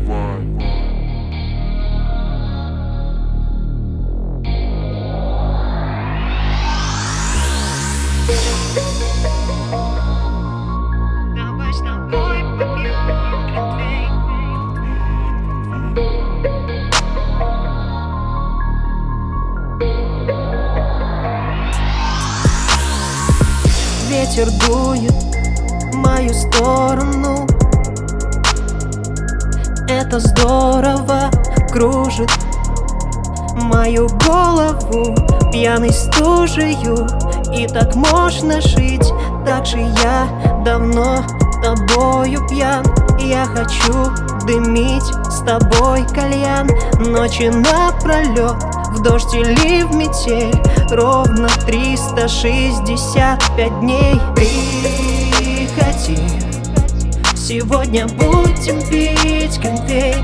Давай с тобой попьем глинтвейн. Ветер дует в мою сторону. Это здорово кружит мою голову пьяной стужею. И так можно жить, так же я давно тобою пьян. Я хочу дымить с тобой кальян ночи напролет, в дождь или в метель, ровно 365 дней. Приходи, сегодня будем пить глинтвейн,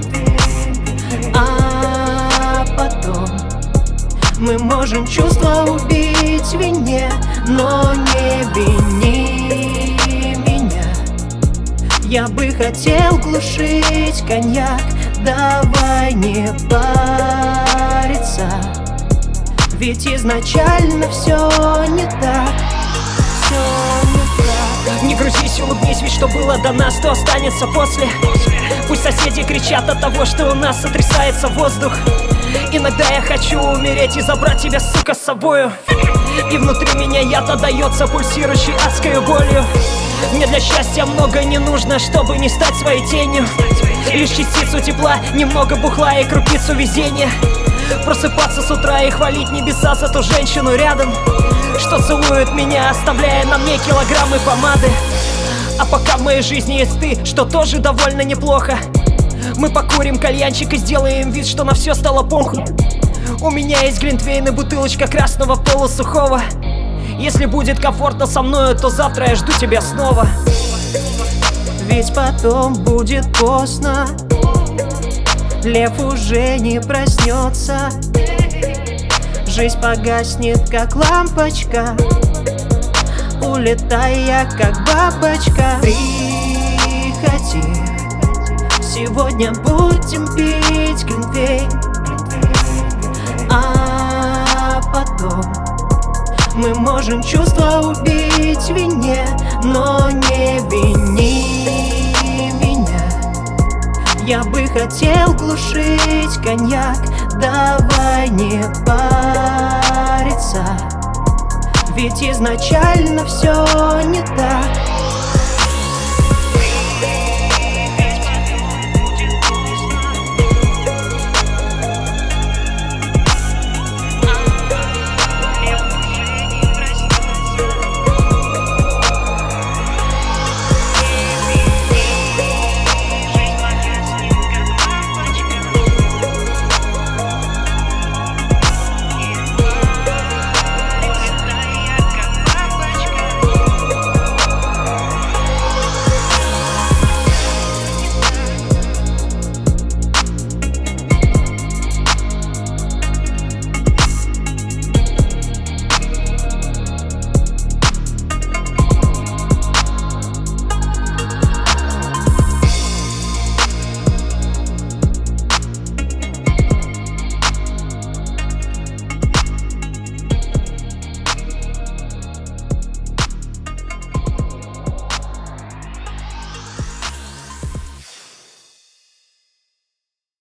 а потом мы можем чувства убить в вине. Но не вини меня, я бы хотел глушить коньяк. Давай не париться, ведь изначально все не так. Все не так. Не грузись, улыбнись, ведь что было до нас, то останется после. Пусть соседи кричат от того, что у нас сотрясается воздух. Иногда я хочу умереть и забрать тебя, сука, с собою. И внутри меня яд отдается пульсирующей адской болью. Мне для счастья много не нужно, чтобы не стать своей тенью. Лишь частицу тепла, немного бухла и крупицу везения. Просыпаться с утра и хвалить небеса за ту женщину рядом, что целует меня, оставляя на мне килограммы помады. А пока в моей жизни есть ты, что тоже довольно неплохо. Мы покурим кальянчик и сделаем вид, что на все стало похуй. У меня есть глинтвейн и бутылочка красного полусухого. Если будет комфортно со мною, то завтра я жду тебя снова. Ведь потом будет поздно, лев уже не проснется. Жизнь погаснет, как лампочка, улетая, как бабочка. Приходи, сегодня будем пить глинтвейн, а потом мы можем чувства убить в вине. Но не вини меня, я бы хотел глушить коньяк. Давай не париться, ведь изначально все не так.